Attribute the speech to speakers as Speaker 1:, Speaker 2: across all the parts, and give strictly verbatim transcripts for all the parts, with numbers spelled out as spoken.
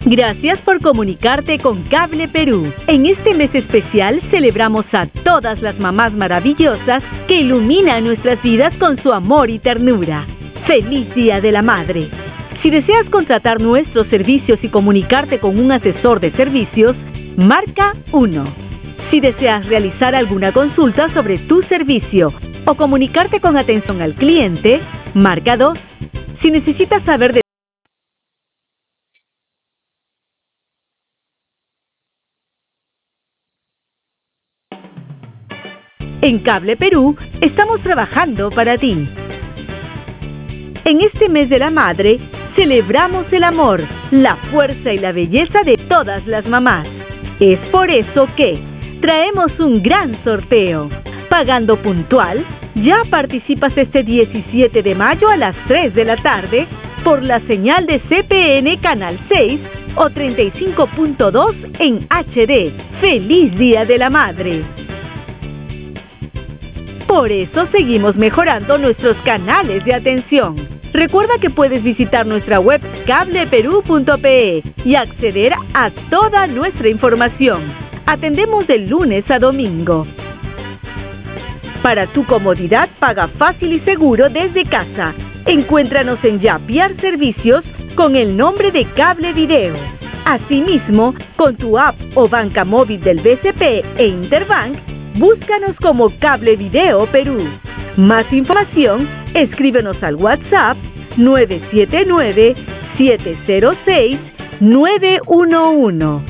Speaker 1: Gracias por comunicarte con Cable Perú. En este mes especial celebramos a todas las mamás maravillosas que iluminan nuestras vidas con su amor y ternura. ¡Feliz Día de la Madre! Si deseas contratar nuestros servicios y comunicarte con un asesor de servicios, marca uno. Si deseas realizar alguna consulta sobre tu servicio o comunicarte con atención al cliente, marca dos. Si necesitas saber de En Cable Perú, estamos trabajando para ti. En este mes de la madre, celebramos el amor, la fuerza y la belleza de todas las mamás. Es por eso que traemos un gran sorteo. Pagando puntual, ya participas este diecisiete de mayo a las tres de la tarde por la señal de C P N Canal seis o treinta y cinco punto dos en H D. ¡Feliz Día de la Madre! Por eso seguimos mejorando nuestros canales de atención. Recuerda que puedes visitar nuestra web cable perú punto pe y acceder a toda nuestra información. Atendemos de lunes a domingo. Para tu comodidad, paga fácil y seguro desde casa. Encuéntranos en Yapiar Servicios con el nombre de Cable Video. Asimismo, con tu app o banca móvil del B C P e Interbank, búscanos como Cable Video Perú. Más información, escríbenos al WhatsApp nueve siete nueve, siete cero seis, nueve uno uno.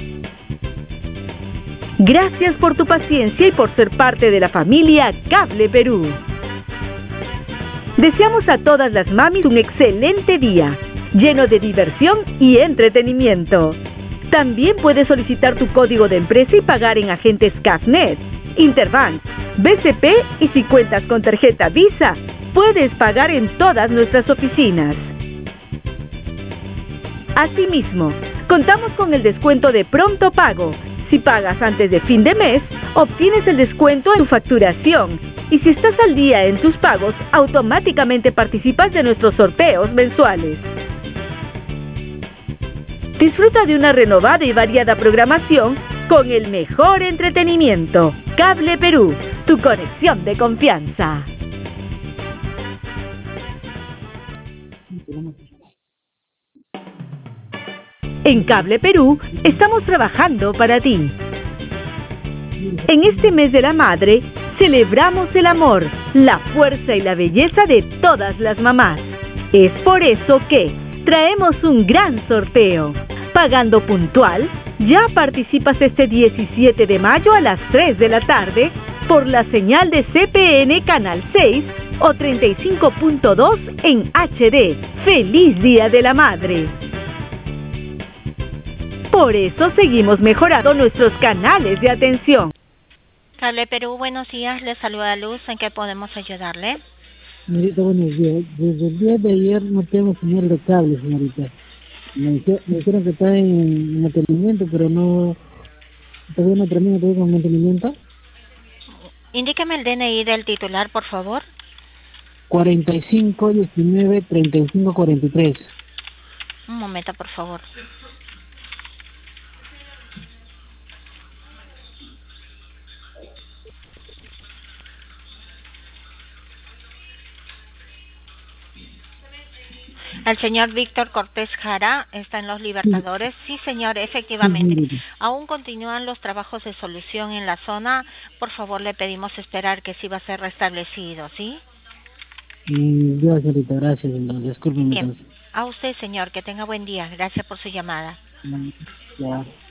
Speaker 1: Gracias por tu paciencia y por ser parte de la familia Cable Perú. Deseamos a todas las mamis un excelente día, lleno de diversión y entretenimiento. También puedes solicitar tu código de empresa y pagar en agentes Cafnet, Interbank, B C P y si cuentas con tarjeta Visa, puedes pagar en todas nuestras oficinas. Asimismo, contamos con el descuento de pronto pago. Si pagas antes de fin de mes, obtienes el descuento en tu facturación. Y si estás al día en tus pagos, automáticamente participas de nuestros sorteos mensuales. Disfruta de una renovada y variada programación con el mejor entretenimiento. Cable Perú, tu conexión de confianza. En Cable Perú, estamos trabajando para ti. En este mes de la madre, celebramos el amor, la fuerza y la belleza de todas las mamás. Es por eso que traemos un gran sorteo. Pagando puntual, ya participas este diecisiete de mayo a las tres de la tarde por la señal de C P N Canal seis o treinta y cinco punto dos en H D. ¡Feliz Día de la Madre! Por eso seguimos mejorando nuestros canales de atención.
Speaker 2: Cable Perú, buenos días. Le saluda Luz. ¿En qué podemos ayudarle?
Speaker 3: Señorita, buenos días. Desde el día de ayer no tengo señal de cable, señorita. Me, dice, me dijeron que está en mantenimiento, pero no... ¿Todavía no termina todo con mantenimiento?
Speaker 2: Indíqueme el D N I del titular, por favor.
Speaker 3: cuarenta y cinco, diecinueve, treinta y cinco, cuarenta y tres.
Speaker 2: Un momento, por favor. El señor Víctor Cortés Jara está en Los Libertadores. Sí, señor, efectivamente.
Speaker 3: Sí,
Speaker 2: Aún continúan los trabajos de solución en la zona. Por favor, le pedimos esperar que sí va a ser restablecido, ¿sí?
Speaker 3: Mm, ya, señorita, gracias. Discúlpeme.
Speaker 2: Bien. A usted, señor, que tenga buen día. Gracias por su llamada.
Speaker 3: Ya.